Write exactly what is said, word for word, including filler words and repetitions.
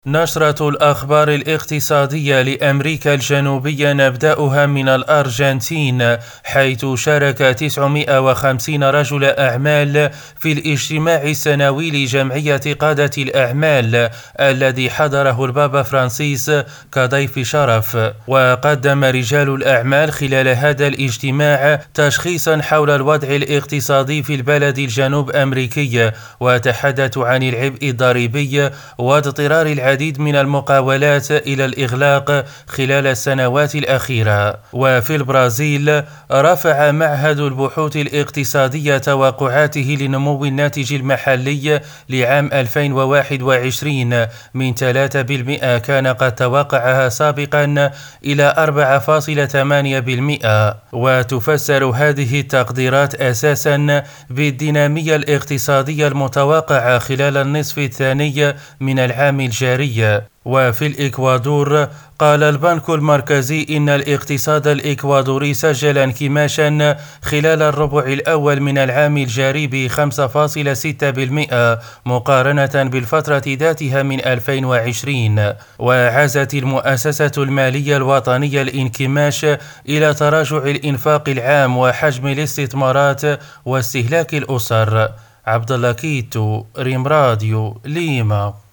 نشرة الأخبار الاقتصادية لأمريكا الجنوبية نبدأها من الأرجنتين، حيث شارك تسعمائة وخمسين رجل أعمال في الاجتماع السنوي لجمعية قادة الأعمال الذي حضره البابا فرانسيس كضيف شرف. وقدم رجال الأعمال خلال هذا الاجتماع تشخيصا حول الوضع الاقتصادي في البلد الجنوب أمريكي، وتحدثوا عن العبء الضريبي واضطرار العديد من المقاولات إلى الإغلاق خلال السنوات الأخيرة. وفي البرازيل رفع معهد البحوث الاقتصادية توقعاته لنمو الناتج المحلي لعام ألفين وواحد وعشرين من ثلاثة بالمئة كان قد توقعها سابقا إلى أربعة فاصلة ثمانية بالمئة. وتفسر هذه التقديرات أساسا بالدينامية الاقتصادية المتوقعة خلال النصف الثاني من العام الجاري. وفي الإكوادور قال البنك المركزي إن الاقتصاد الإكوادوري سجل انكماشا خلال الربع الأول من العام الجاري ب خمسة فاصلة ستة بالمئة مقارنة بالفترة ذاتها من ألفين وعشرين. وعزت المؤسسة المالية الوطنية الانكماش إلى تراجع الإنفاق العام وحجم الاستثمارات واستهلاك الأسر. عبد الله كيتو، ريم راديو، ليما.